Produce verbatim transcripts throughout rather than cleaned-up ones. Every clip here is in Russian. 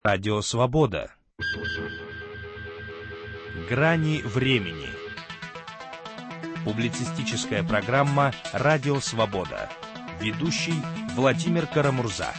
Радио Свобода. Грани времени. Публицистическая программа «Радио Свобода». Ведущий Владимир Карамурза.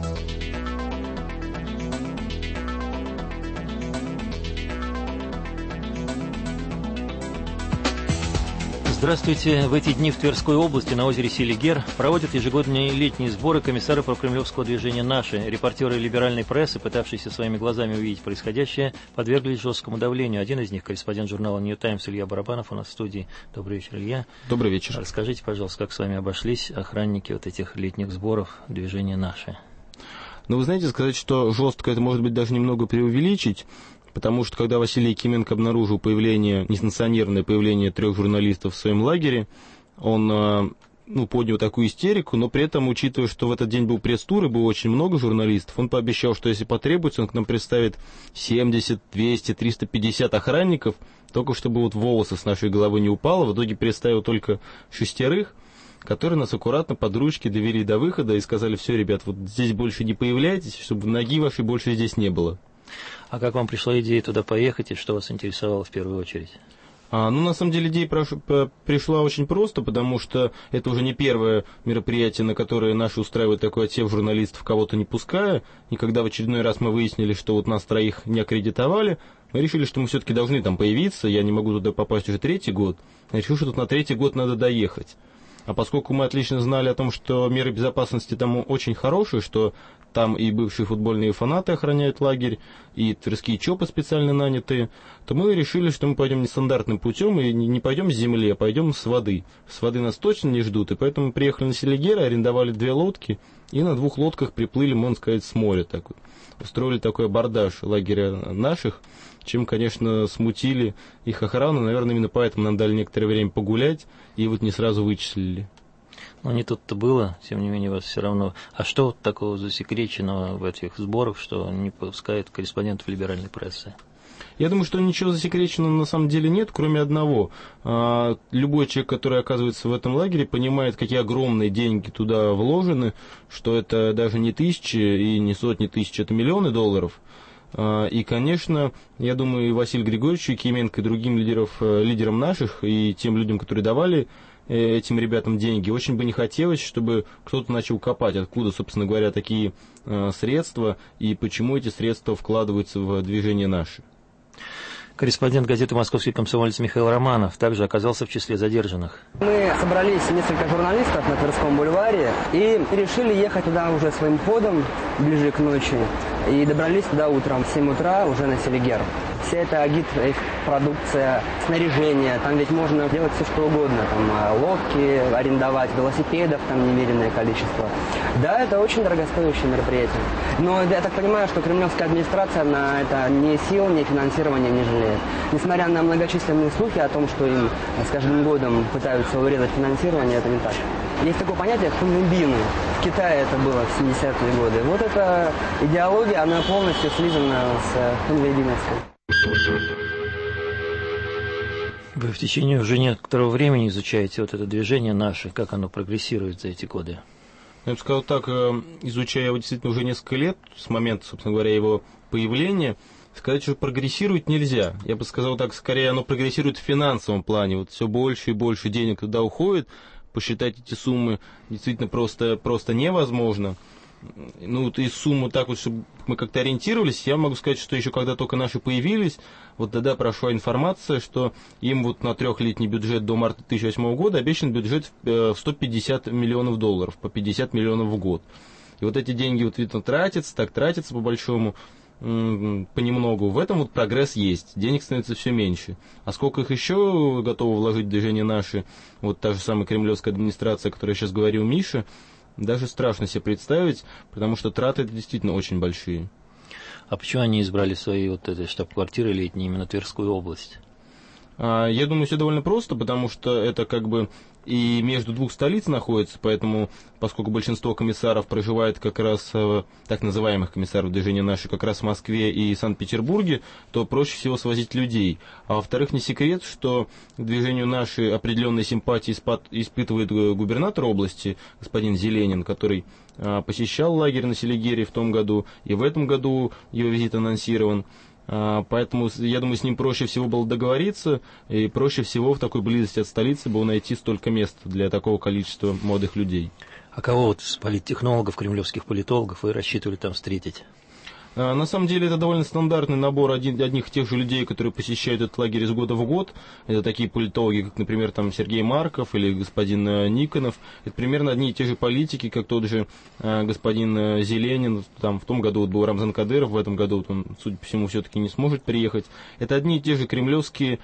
Здравствуйте. В эти дни в Тверской области на озере Селигер проводят ежегодные летние сборы комиссары прокремлевского движения «Наши». Репортеры либеральной прессы, пытавшиеся своими глазами увидеть происходящее, подверглись жесткому давлению. Один из них, корреспондент журнала «Нью Таймс» Илья Барабанов, у нас в студии. Добрый вечер, Илья. Добрый вечер. Расскажите, пожалуйста, как с вами обошлись охранники вот этих летних сборов движения «Наши»? Ну, вы знаете, сказать, что жестко, это может быть даже немного преувеличить. Потому что, когда Василий Якименко обнаружил появление, несанкционированное появление трех журналистов в своем лагере, он ну, поднял такую истерику, но при этом, учитывая, что в этот день был пресс-тур и было очень много журналистов, он пообещал, что если потребуется, он к нам представит семьдесят, двести, триста пятьдесят охранников, только чтобы вот волосы с нашей головы не упало. В итоге представил только шестерых, которые нас аккуратно под ручки довели до выхода и сказали: все, ребят, вот здесь больше не появляйтесь, чтобы ноги вашей больше здесь не было. А как вам пришла идея туда поехать, и что вас интересовало в первую очередь? А, ну, на самом деле, идея пришла очень просто, потому что это уже не первое мероприятие, на которое наши устраивают такой отсев журналистов, кого-то не пуская. И когда в очередной раз мы выяснили, что вот нас троих не аккредитовали, мы решили, что мы все-таки должны там появиться. Я не могу туда попасть уже третий год. Я решил, что тут на третий год надо доехать. А поскольку мы отлично знали о том, что меры безопасности там очень хорошие, что там и бывшие футбольные фанаты охраняют лагерь, и тверские ЧОПы специально нанятые, то мы решили, что мы пойдем нестандартным путем, и не пойдем с земли, а пойдем с воды. С воды нас точно не ждут, и поэтому мы приехали на Селигер, арендовали две лодки, и на двух лодках приплыли, можно сказать, с моря. Такой. Устроили такой абордаж лагеря наших, чем, конечно, смутили их охрану. Наверное, именно поэтому нам дали некоторое время погулять, и вот не сразу вычислили. Ну, не тут-то было, тем не менее, вас все равно. А что вот такого засекреченного в этих сборах, что не пускают корреспондентов либеральной прессы? Я думаю, что ничего засекреченного на самом деле нет, кроме одного. Любой человек, который оказывается в этом лагере, понимает, какие огромные деньги туда вложены, что это даже не тысячи и не сотни тысяч, это миллионы долларов. И, конечно, я думаю, и Василию Григорьевичу, и Якименко, и другим лидеров, лидерам наших, и тем людям, которые давали этим ребятам деньги, очень бы не хотелось, чтобы кто-то начал копать, откуда, собственно говоря, такие средства, и почему эти средства вкладываются в движение «Наши». Корреспондент газеты «Московский комсомолец» Михаил Романов также оказался в числе задержанных. Мы собрались несколько журналистов на Тверском бульваре и решили ехать туда уже своим ходом, ближе к ночи. И добрались туда утром в семь утра уже на Селигер. Вся эта агит-продукция, снаряжение, там ведь можно делать все что угодно. Там лодки арендовать, велосипедов там немереное количество. Да, это очень дорогостоящее мероприятие. Но я так понимаю, что кремлевская администрация на это ни сил, ни финансирования не жалеет. Несмотря на многочисленные слухи о том, что им с каждым годом пытаются урезать финансирование, это не так. Есть такое понятие хунвейбины. В Китае это было в семидесятые годы. Вот эта идеология, она полностью слизана с хунвейбиновской. Вы в течение уже некоторого времени изучаете вот это движение «Наше», как оно прогрессирует за эти годы? Я бы сказал так, изучая его действительно уже несколько лет, с момента, собственно говоря, его появления, сказать, что прогрессирует нельзя. Я бы сказал так, скорее оно прогрессирует в финансовом плане. Вот все больше и больше денег туда уходит. Посчитать эти суммы действительно просто, просто невозможно. Ну, вот и сумму так вот, чтобы мы как-то ориентировались, я могу сказать, что еще когда только наши появились, вот тогда прошла информация, что им вот на трехлетний бюджет до марта две тысячи восьмого года обещан бюджет в сто пятьдесят миллионов долларов, по пятьдесят миллионов в год. И вот эти деньги вот видно тратятся, так тратятся по большому, понемногу. В этом вот прогресс есть, денег становится все меньше. А сколько их еще готовы вложить в движение «Наши», вот та же самая кремлевская администрация, о которой сейчас говорил Миша, даже страшно себе представить, потому что траты действительно очень большие. А почему они избрали свои вот этой штаб-квартиры летней именно Тверскую область? Я думаю, все довольно просто, потому что это как бы и между двух столиц находится, поэтому, поскольку большинство комиссаров проживает как раз, так называемых комиссаров движения «Наши», как раз в Москве и Санкт-Петербурге, то проще всего свозить людей. А во-вторых, не секрет, что к движению «Наши» определенные симпатии испытывает губернатор области, господин Зеленин, который посещал лагерь на Селигере в том году, и в этом году его визит анонсирован. Поэтому, я думаю, с ним проще всего было договориться, и проще всего в такой близости от столицы было найти столько мест для такого количества молодых людей. А кого вот с политтехнологов, кремлевских политологов вы рассчитывали там встретить? На самом деле это довольно стандартный набор один, одних и тех же людей, которые посещают этот лагерь из года в год. Это такие политологи, как, например, там Сергей Марков или господин Никонов. Это примерно одни и те же политики, как тот же э, господин Зеленин. Там в том году вот был Рамзан Кадыров, в этом году вот он, судя по всему, все-таки не сможет приехать. Это одни и те же кремлевские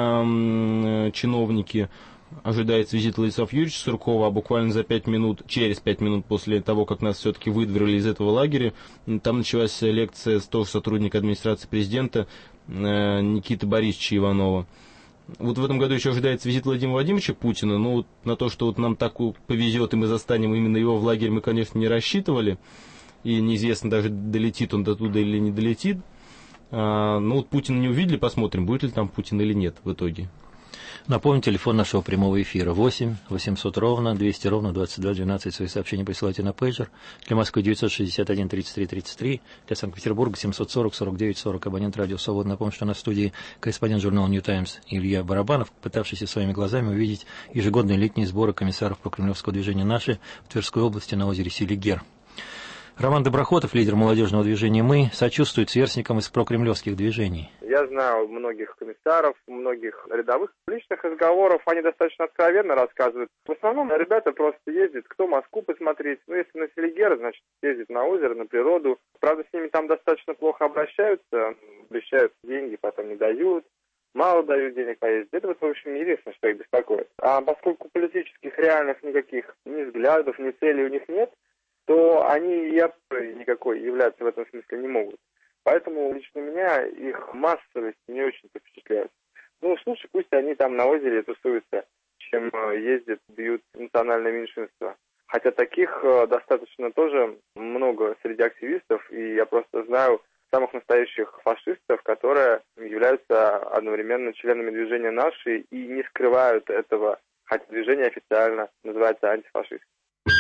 э, чиновники. Ожидается визит Владислава Юрьевича Суркова, а буквально за пять минут, через пять минут после того, как нас все-таки выдворили из этого лагеря, там началась лекция тоже сотрудника администрации президента э, Никиты Борисовича Иванова. Вот в этом году еще ожидается визит Владимира Владимировича Путина, но вот на то, что вот нам так повезет и мы застанем именно его в лагере, мы, конечно, не рассчитывали, и неизвестно даже, долетит он до туда или не долетит. А, ну вот Путина не увидели, посмотрим, будет ли там Путин или нет в итоге. Напомню, телефон нашего прямого эфира восемь восемьсот ровно двести ровно двадцать два двенадцать. Свои сообщения присылайте на пейджер. Для Москвы девятьсот шестьдесят один тридцать три тридцать три. Для Санкт-Петербурга семьсот сорок сорок девять сорок. Абонент радио «Свобода». Напомню, что на студии корреспондент журнала «Нью Таймс» Илья Барабанов, пытавшийся своими глазами увидеть ежегодные летние сборы комиссаров прокремлевского движения «Наши» в Тверской области на озере Селигер. Роман Доброхотов, лидер молодежного движения «Мы», сочувствует сверстникам из прокремлевских движений. Я знаю многих комиссаров, многих рядовых. Личных разговоров они достаточно откровенно рассказывают. В основном ребята просто ездят, кто Москву посмотреть. Ну, если на Селигер, значит, ездят на озеро, на природу. Правда, с ними там достаточно плохо обращаются, обещают деньги, потом не дают. Мало дают денег поездить. Это, вот, в общем, единственное, что их беспокоит. А поскольку политических реальных никаких ни взглядов, ни целей у них нет, то они и никакой являться в этом смысле не могут. Поэтому лично меня их массовость не очень-то впечатляет. Ну, слушай, пусть они там на озере тусуются, чем ездят, бьют национальное меньшинство. Хотя таких достаточно тоже много среди активистов, и я просто знаю самых настоящих фашистов, которые являются одновременно членами движения «Наши» и не скрывают этого, хотя движение официально называется антифашистским.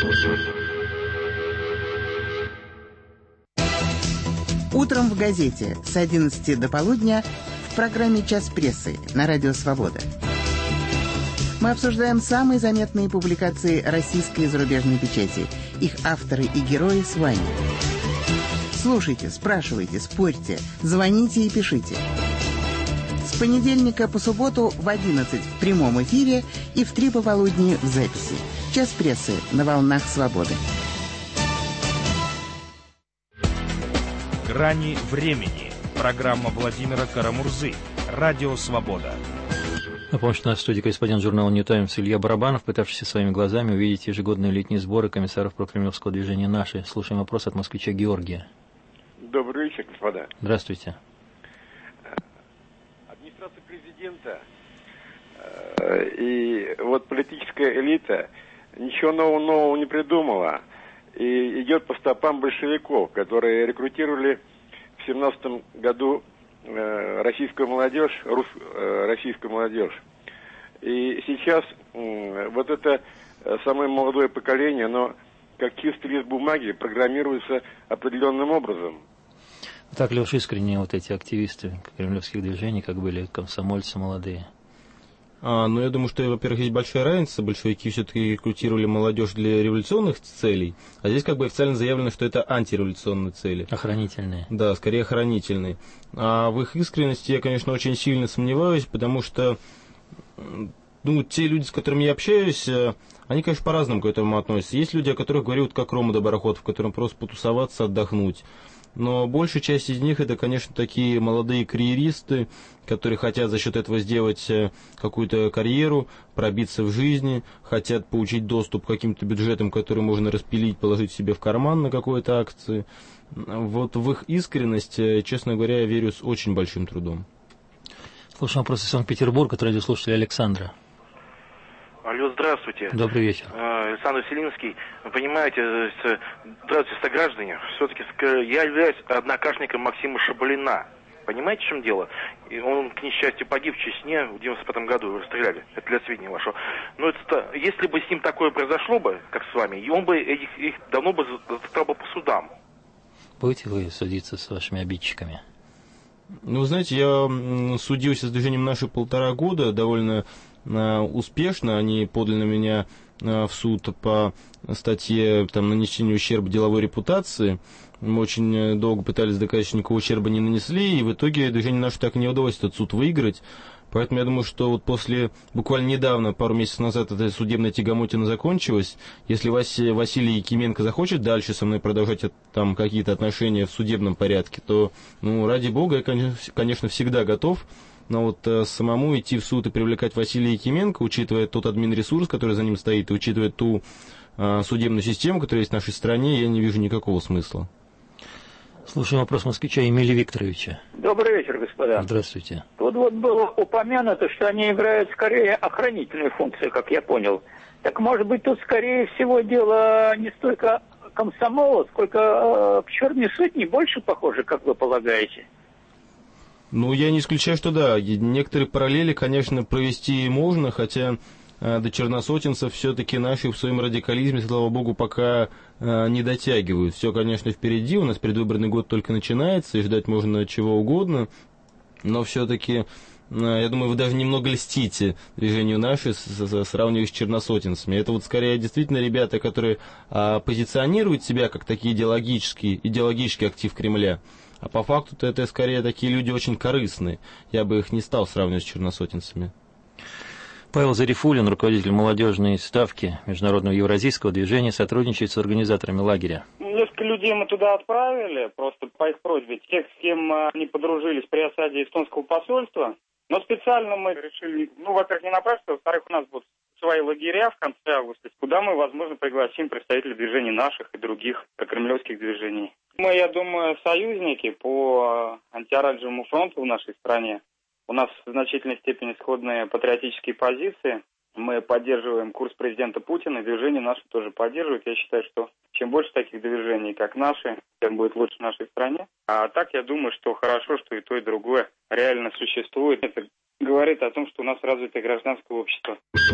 Утром в газете с одиннадцати до полудня в программе «Час прессы» на радио «Свобода». Мы обсуждаем самые заметные публикации российской и зарубежной печати, их авторы и герои с вами. Слушайте, спрашивайте, спорьте, звоните и пишите. С понедельника по субботу в одиннадцать в прямом эфире и в три пополудни в записи. «Час прессы» на волнах «Свободы». «Грани времени». Программа Владимира Карамурзы. Радио «Свобода». Напомню, что на студии корреспондент журнала «Нью Таймс» Илья Барабанов, пытавшийся своими глазами увидеть ежегодные летние сборы комиссаров прокремлевского движения «Наши». Слушаем вопрос от москвича Георгия. Добрый вечер, господа. Здравствуйте. Администрация президента и вот политическая элита ничего нового, нового не придумала. И идет по стопам большевиков, которые рекрутировали в семнадцатом году э, российскую молодежь, рус, э, российскую молодежь. И сейчас э, вот это э, самое молодое поколение, оно как чистый лист бумаги программируется определенным образом. Так ли уж искренне вот эти активисты кремлевских движений, как были комсомольцы молодые? А, ну, я думаю, что, во-первых, есть большая разница. Большевики все-таки рекрутировали молодежь для революционных целей, а здесь как бы официально заявлено, что это антиреволюционные цели. Охранительные. Да, скорее охранительные. А в их искренности я, конечно, очень сильно сомневаюсь, потому что, ну, те люди, с которыми я общаюсь, они, конечно, по-разному к этому относятся. Есть люди, о которых говорю, вот как Рома Доброхотов, которым просто потусоваться, отдохнуть. Но большая часть из них это, конечно, такие молодые карьеристы, которые хотят за счет этого сделать какую-то карьеру, пробиться в жизни, хотят получить доступ к каким-то бюджетам, которые можно распилить, положить себе в карман на какой-то акции. Вот в их искренность, честно говоря, я верю с очень большим трудом. Слушаем вопрос из Санкт-Петербурга от радиослушателя Александра. Алло, здравствуйте. Добрый вечер. Александр Селинский. Вы понимаете, здравствуйте, сограждане. Все-таки я являюсь однокашником Максима Шабалина. Понимаете, в чем дело? И он, к несчастью, погиб в Чечне в девяносто пятом году, его расстреляли. Это для сведения вашего. Но это, если бы с ним такое произошло бы, как с вами, и он бы их, их давно бы застал бы по судам. Будете вы судиться с вашими обидчиками? Ну, знаете, я судился с движением «Наши» полтора года, довольно э, успешно. Они подали на меня э, в суд по статье там, нанесения ущерба деловой репутации. Мы очень долго пытались доказать, что никакого ущерба не нанесли, и в итоге движению «Наши» так и не удалось этот суд выиграть. Поэтому я думаю, что вот после, буквально недавно, пару месяцев назад, эта судебная тягомотина закончилась. Если Василий, Василий Якименко захочет дальше со мной продолжать там какие-то отношения в судебном порядке, то, ну, ради бога, я, конечно, всегда готов. Но вот э, самому идти в суд и привлекать Василия Якименко, учитывая тот админресурс, который за ним стоит, и учитывая ту э, судебную систему, которая есть в нашей стране, я не вижу никакого смысла. Слушаем вопрос москвича Эмилия Викторовича. Добрый вечер, господа. Здравствуйте. Тут вот было упомянуто, что они играют скорее охранительную функцию, как я понял. Так может быть тут скорее всего дело не столько комсомола, сколько э, к черной сотне больше похоже, как вы полагаете? Ну, я не исключаю, что да. Некоторые параллели, конечно, провести можно, хотя э, до черносотенцев все-таки наши в своем радикализме, слава богу, пока э, не дотягивают. Все, конечно, впереди, у нас предвыборный год только начинается, и ждать можно чего угодно, но все-таки, э, я думаю, вы даже немного льстите движению «Наши», сравнивая с черносотенцами. Это вот скорее действительно ребята, которые э, позиционируют себя как такие идеологические, идеологический актив Кремля. А по факту-то это скорее такие люди очень корыстные. Я бы их не стал сравнивать с черносотенцами. Павел Зарифуллин, руководитель молодежной ставки Международного евразийского движения, сотрудничает с организаторами лагеря. Несколько людей мы туда отправили, просто по их просьбе. Тех, с кем они подружились при осаде эстонского посольства. Но специально мы решили, ну, во-первых, не направиться, во-вторых, у нас будут свои лагеря в конце августа, куда мы, возможно, пригласим представителей движений наших и других прокремлевских движений. Мы, я думаю, союзники по антиоранжевому фронту в нашей стране. У нас в значительной степени сходные патриотические позиции. Мы поддерживаем курс президента Путина, и движения наши тоже поддерживают. Я считаю, что чем больше таких движений, как наши, тем будет лучше в нашей стране. А так, я думаю, что хорошо, что и то, и другое реально существует. Это говорит о том, что у нас развитое гражданское общество.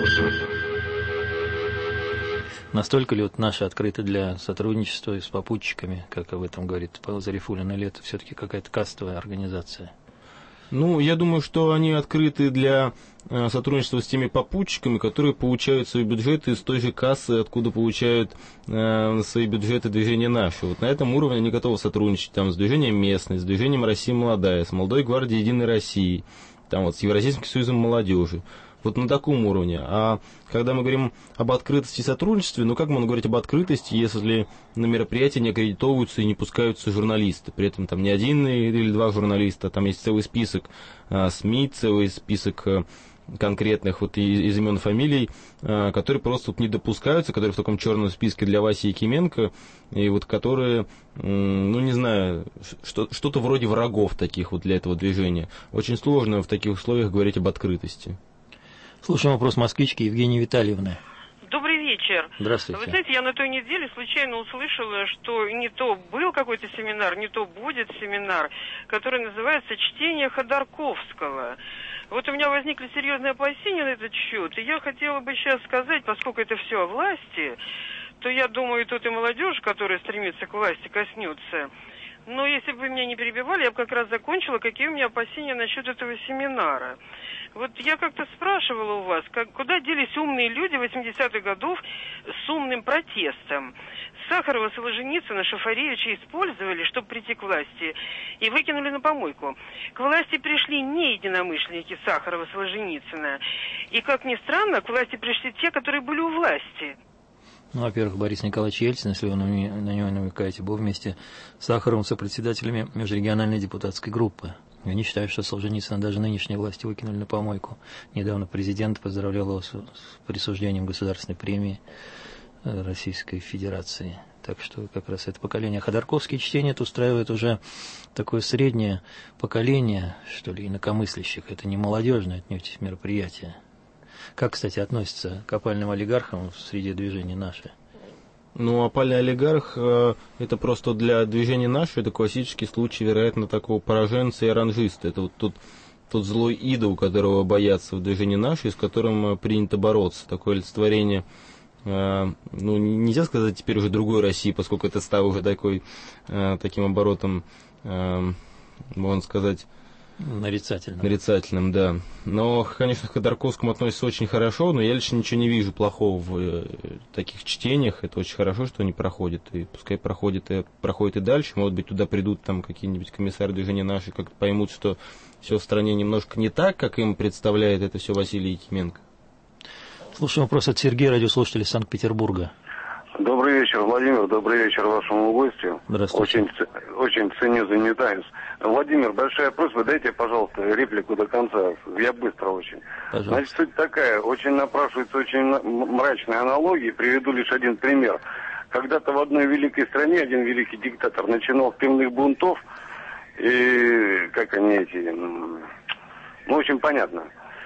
Настолько ли вот наши открыты для сотрудничества с попутчиками, как об этом говорит Павел Зарифуллин, или это все-таки какая-то кастовая организация? Ну, я думаю, что они открыты для э, сотрудничества с теми попутчиками, которые получают свои бюджеты из той же кассы, откуда получают э, свои бюджеты движения «Наши». Вот на этом уровне они готовы сотрудничать там, с движением «Местный», с движением «Россия молодая», с Молодой гвардией Единой России, там, вот, с Евразийским союзом молодежи. Вот на таком уровне. А когда мы говорим об открытости и сотрудничестве, ну как можно говорить об открытости, если на мероприятия не аккредитовываются и не пускаются журналисты? При этом там не один или два журналиста, там есть целый список а, СМИ, целый список а, конкретных вот из, из имен и фамилий, а, которые просто вот не допускаются, которые в таком черном списке для Васи Якименко, и вот которые, ну не знаю, что, что-то вроде врагов таких вот для этого движения. Очень сложно в таких условиях говорить об открытости. Слушаем вопрос москвички Евгении Витальевны. Добрый вечер. Здравствуйте. Вы знаете, я на той неделе случайно услышала, что не то был какой-то семинар, не то будет семинар, который называется «Чтение Ходорковского». Вот у меня возникли серьезные опасения на этот счет, и я хотела бы сейчас сказать, поскольку это все о власти, то я думаю, тут и молодежь, которая стремится к власти, коснется. Но если бы вы меня не перебивали, я бы как раз закончила, какие у меня опасения насчет этого семинара. Вот я как-то спрашивала у вас, как, куда делись умные люди восьмидесятых годов с умным протестом? Сахарова, Солженицына, Шафаревича использовали, чтобы прийти к власти, и выкинули на помойку. К власти пришли не единомышленники Сахарова, Солженицына. И, как ни странно, к власти пришли те, которые были у власти. Ну, во-первых, Борис Николаевич Ельцин, если вы на него намекаете, был вместе с Сахаровым сопредседателями межрегиональной депутатской группы. Я не считаю, что Солженицына даже нынешней власти выкинули на помойку. Недавно президент поздравлял его с присуждением государственной премии Российской Федерации. Так что как раз это поколение. Ходорковские чтения это устраивает уже такое среднее поколение, что ли, инакомыслящих. Это не молодежное отнюдь мероприятие. Как, кстати, относится к опальным олигархам в среде движения «Наши»? Ну, опальный олигарх э, это просто для движения «Наши», это классический случай, вероятно, такого пораженца и оранжиста. Это вот тот, тот злой идол, которого боятся в движении «Наши», с которым э, принято бороться. Такое олицетворение, э, ну, нельзя сказать теперь уже другой России, поскольку это стало уже такой, э, таким оборотом, э, можно сказать, Нарицательным. Нарицательным, да. Но, конечно, к Ходорковскому относятся очень хорошо, но я лично ничего не вижу плохого в э, таких чтениях. Это очень хорошо, что они проходят. И пускай проходят и, проходят и дальше. Может быть, туда придут там какие-нибудь комиссары движения «Наши», как-то поймут, что все в стране немножко не так, как им представляет это все Василий Якименко. Слушаем вопрос от Сергея, радиослушателя из Санкт-Петербурга. Добрый вечер, Владимир, добрый вечер вашему гостю. Здравствуйте. Очень, очень ценю The New Times. Владимир, большая просьба, дайте, пожалуйста, реплику до конца. Я быстро очень. Пожалуйста. Значит, суть такая, очень напрашивается очень мрачная аналогия. Приведу лишь один пример. Когда-то в одной великой стране один великий диктатор начинал с пивных бунтов, и как они эти, ну, очень понятно,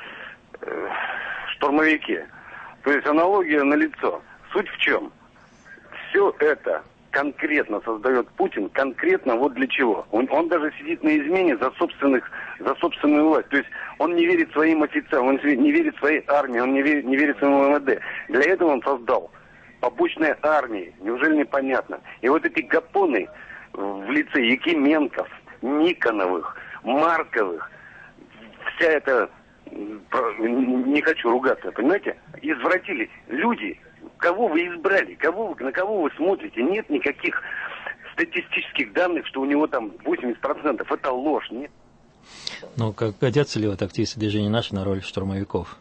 штурмовики. То есть аналогия налицо. Суть в чем? Все это конкретно создает Путин, конкретно вот для чего. Он, он даже сидит на измене за, собственных, за собственную власть. То есть он не верит своим офицерам, он не верит своей армии, он не верит, не верит своему эм вэ дэ. Для этого он создал побочные армии. Неужели непонятно? И вот эти гапоны в лице Якименков, Никоновых, Марковых, вся эта, не хочу ругаться, понимаете, извратились люди. Кого вы избрали? Кого вы, на кого вы смотрите? Нет никаких статистических данных, что у него там восемьдесят процентов. Это ложь, нет. Ну, как годятся ли вот активисты движения «Наши» на роль штурмовиков?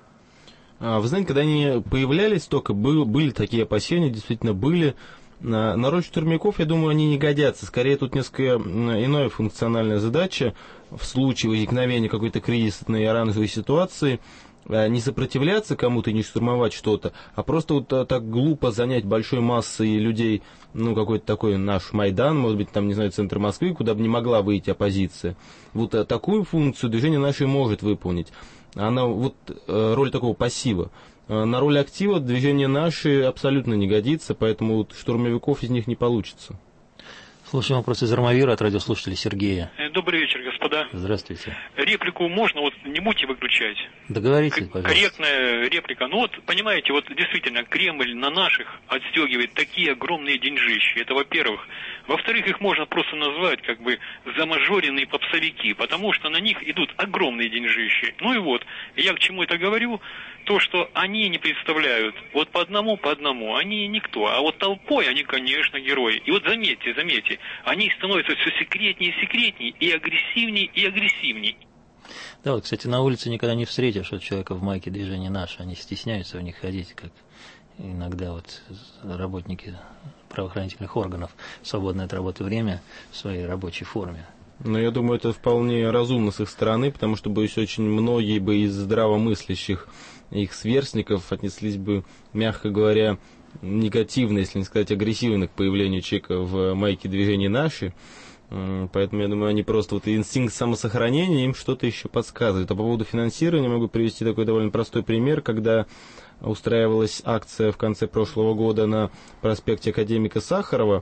Вы знаете, когда они появлялись только, был, были такие опасения, действительно были. На, на роль штурмовиков, я думаю, они не годятся. Скорее, тут несколько иная функциональная задача. В случае возникновения какой-то кризисной оранжевой ситуации не сопротивляться кому-то и не штурмовать что-то, а просто вот так глупо занять большой массой людей, ну, какой-то такой наш Майдан, может быть, там, не знаю, центр Москвы, куда бы не могла выйти оппозиция. Вот такую функцию движение «Наши» может выполнить. Она, вот, роль такого пассива. На роль актива движение «Наши» абсолютно не годится, поэтому вот штурмовиков из них не получится. Слушаем вопрос из Армавира от радиослушателя Сергея. Добрый вечер, господа. Здравствуйте. Реплику можно, вот не будете выключать. Договоритесь, пожалуйста. Корректная реплика. Ну вот, понимаете, вот действительно, Кремль на наших отстегивает такие огромные деньжищи. Это во-первых. Во-вторых, их можно просто назвать как бы замажоренные попсовики, потому что на них идут огромные деньжищи. Ну и вот, я к чему это говорю? То, что они не представляют, вот по одному, по одному, они никто, а вот толпой они, конечно, герои. И вот заметьте, заметьте, они становятся все секретнее и секретнее, и агрессивнее, и агрессивнее. Да, вот, кстати, на улице никогда не встретишь вот человека в майке движения «Наши», они стесняются в них ходить, как иногда вот работники правоохранительных органов в свободное от работы время в своей рабочей форме. Но я думаю, это вполне разумно с их стороны, потому что, боюсь, очень многие бы из здравомыслящих их сверстников отнеслись бы, мягко говоря, негативно, если не сказать агрессивно к появлению человека в майке движения «Наши». Поэтому, я думаю, они просто вот инстинкт самосохранения им что-то еще подсказывает. А по поводу финансирования могу привести такой довольно простой пример, когда устраивалась акция в конце прошлого года на проспекте Академика Сахарова,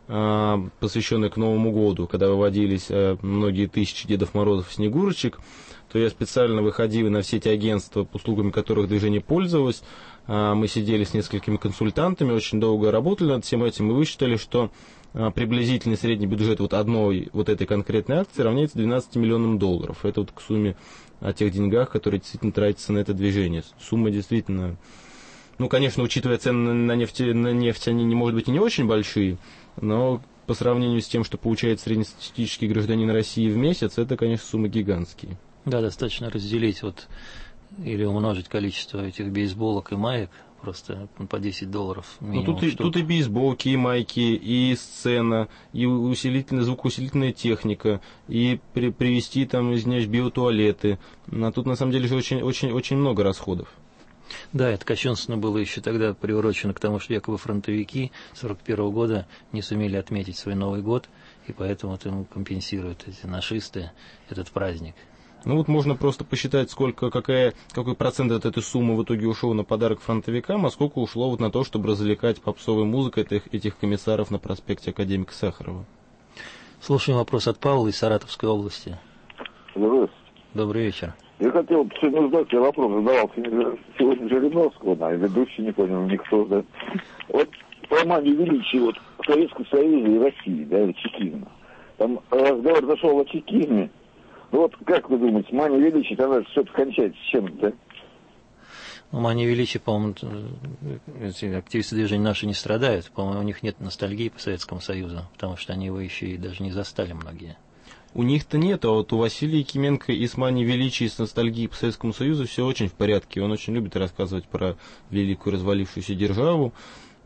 посвященная к Новому году, когда выводились многие тысячи Дедов Морозов и Снегурочек, то я специально выходил на все эти агентства, услугами которых движение пользовалось. Мы сидели с несколькими консультантами, очень долго работали над всем этим и высчитали, что приблизительный средний бюджет вот одной вот этой конкретной акции равняется двенадцати миллионам долларов. Это вот к сумме о тех деньгах, которые действительно тратятся на это движение. Сумма действительно, ну, конечно, учитывая цены на нефть, на нефть, они, не, может быть, и не очень большие, но по сравнению с тем, что получает среднестатистический гражданин России в месяц, это, конечно, суммы гигантские. Да, достаточно разделить вот или умножить количество этих бейсболок и маек, просто по десять долларов минимум. Ну, тут, и, тут и бейсболки, и майки, и сцена, и усилительная, звукоусилительная техника, и при, привезти там, извиняюсь, биотуалеты. А тут, на самом деле, же очень, очень, очень много расходов. Да, это кощунственно было еще тогда приурочено к тому, что якобы фронтовики сорок первого года не сумели отметить свой Новый год, и поэтому вот ему компенсируют эти нашисты этот праздник. Ну вот можно просто посчитать, сколько, какая, какой процент от этой суммы в итоге ушел на подарок фронтовикам, а сколько ушло вот на то, чтобы развлекать попсовой музыкой этих, этих комиссаров на проспекте Академика Сахарова. Слушаем вопрос от Павла из Саратовской области. Здравствуйте. Добрый вечер. Я хотел сегодня узнать, я вопрос задавал сегодня Жириновского, да, ведущий, не понял, никто, да. Вот по мании величия вот Советского Союза и России, да, или чекизма. Там разговор зашел о чекизме. Вот как вы думаете, мания величия тогда все-таки кончается с чем, да? Ну, мания величия, по-моему, эти активисты движения наши не страдают. По-моему, у них нет ностальгии по Советскому Союзу, потому что они его еще и даже не застали многие. У них-то нет, а вот у Василия Якименко и с манией величия, и с ностальгией по Советскому Союзу все очень в порядке. Он очень любит рассказывать про великую развалившуюся державу.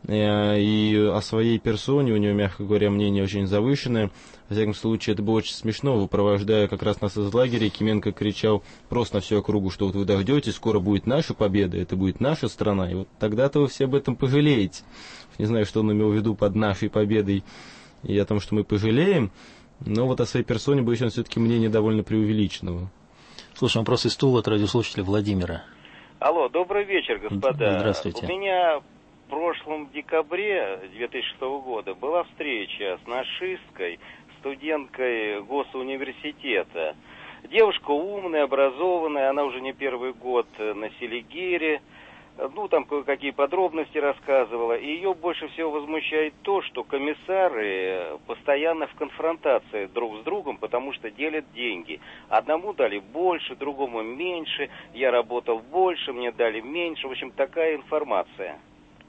И о своей персоне у него, мягко говоря, мнение очень завышенное. Во всяком случае, это было очень смешно. Выпровождая как раз нас из лагеря, Якименко кричал просто на всю округу, что вот вы дождетесь, скоро будет наша победа, это будет наша страна. И вот тогда-то вы все об этом пожалеете. Не знаю, что он имел в виду под нашей победой и о том, что мы пожалеем. Но вот о своей персоне боюсь, он все-таки мнение довольно преувеличенного. Слушаем вопрос из Тулы от радиослушателя Владимира. Алло, добрый вечер, господа. Здравствуйте. У меня в прошлом декабре две тысячи шестого года была встреча с нашисткой, студенткой госуниверситета. Девушка умная, образованная, она уже не первый год на Селигере. Ну, там кое-какие подробности рассказывала. И ее больше всего возмущает то, что комиссары постоянно в конфронтации друг с другом, потому что делят деньги. Одному дали больше, другому меньше. Я работал больше, мне дали меньше. В общем, такая информация.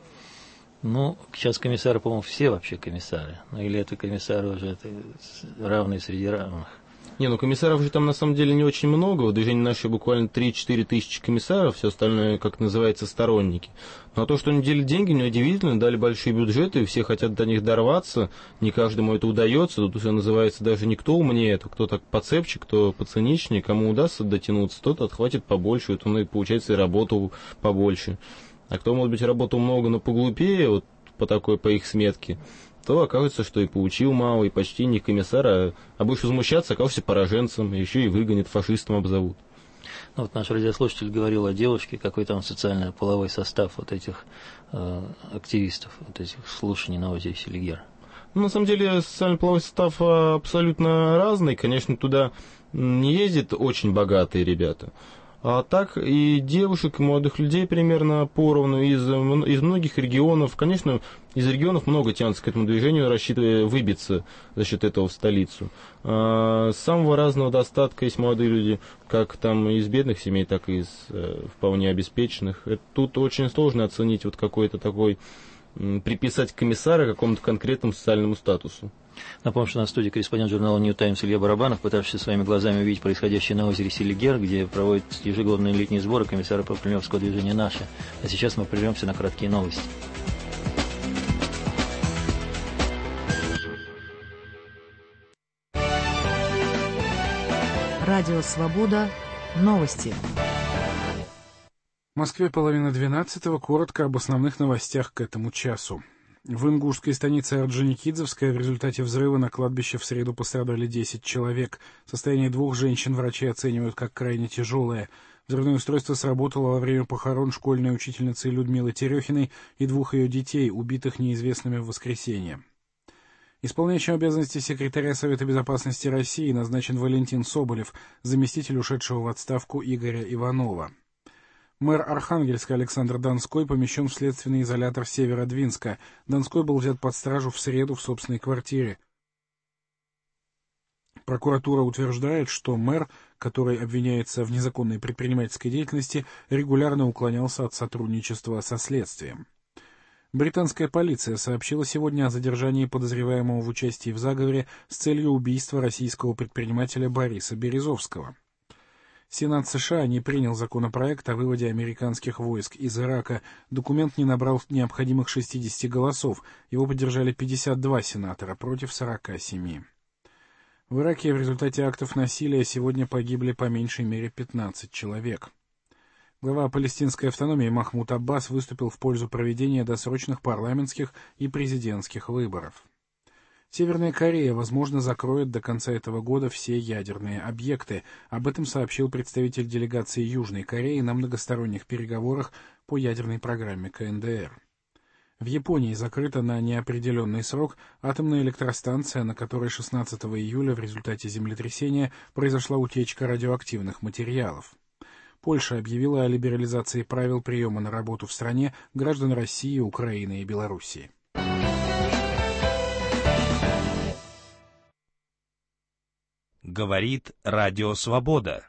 Ну, сейчас комиссары, по-моему, все вообще комиссары. Ну, или это комиссары уже это равные среди равных. Не, ну комиссаров же там на самом деле не очень много. В движении нашей буквально три-четыре тысячи комиссаров, все остальное, как называется, сторонники. Но то, что они делят деньги, неудивительно, дали большие бюджеты, и все хотят до них дорваться, не каждому это удается. Тут все называется даже не кто умнее, это кто так поцепче, кто поциничнее, кому удастся дотянуться, тот отхватит побольше, это он и, получается, и работал побольше. А кто, может быть, работал много, но поглупее, вот по такой, по их сметке, то окажется, что и получил мало, и почти не комиссар, а, а будешь возмущаться, оказался пораженцем, и еще и выгонят, фашистом обзовут. Ну, вот наш радиослушатель говорил о девушке, какой там социально-половой состав вот этих э, активистов, вот этих слушаний на озере Селигер. Ну, на самом деле, социально-половой состав абсолютно разный. Конечно, туда не ездят очень богатые ребята. А так и девушек, и молодых людей примерно поровну из, из многих регионов. Конечно, из регионов много тянутся к этому движению, рассчитывая выбиться за счет этого в столицу. А, самого разного достатка есть молодые люди, как там из бедных семей, так и из э, вполне обеспеченных. Это, тут очень сложно оценить вот какой-то такой, м, приписать комиссара какому-то конкретному социальному статусу. Напомню, что на студии корреспондент журнала «Нью Таймс» Илья Барабанов, пытавшийся своими глазами увидеть происходящее на озере Селигер, где проводят ежегодные летние сборы комиссара по Кремлевского движения «Наши». А сейчас мы прервемся на краткие новости. Радио «Свобода». Новости. В Москве половина двенадцатого. Коротко об основных новостях к этому часу. В ингушской станице Орджоникидзевская в результате взрыва на кладбище в среду пострадали десять человек. Состояние двух женщин врачи оценивают как крайне тяжелое. Взрывное устройство сработало во время похорон школьной учительницы Людмилы Терехиной и двух ее детей, убитых неизвестными в воскресенье. Исполняющим обязанности секретаря Совета безопасности России назначен Валентин Соболев, заместитель ушедшего в отставку Игоря Иванова. Мэр Архангельска Александр Донской помещен в следственный изолятор Северодвинска. Донской был взят под стражу в среду в собственной квартире. Прокуратура утверждает, что мэр, который обвиняется в незаконной предпринимательской деятельности, регулярно уклонялся от сотрудничества со следствием. Британская полиция сообщила сегодня о задержании подозреваемого в участии в заговоре с целью убийства российского предпринимателя Бориса Березовского. Сенат США не принял законопроект о выводе американских войск из Ирака. Документ не набрал необходимых шестидесяти голосов. Его поддержали пятьдесят два сенатора против сорока семи. В Ираке в результате актов насилия сегодня погибли по меньшей мере пятнадцать человек. Глава палестинской автономии Махмуд Аббас выступил в пользу проведения досрочных парламентских и президентских выборов. Северная Корея, возможно, закроет до конца этого года все ядерные объекты. Об этом сообщил представитель делегации Южной Кореи на многосторонних переговорах по ядерной программе ка эн дэ эр. В Японии закрыта на неопределенный срок атомная электростанция, на которой шестнадцатого июля в результате землетрясения произошла утечка радиоактивных материалов. Польша объявила о либерализации правил приема на работу в стране граждан России, Украины и Белоруссии. Говорит Радио Свобода.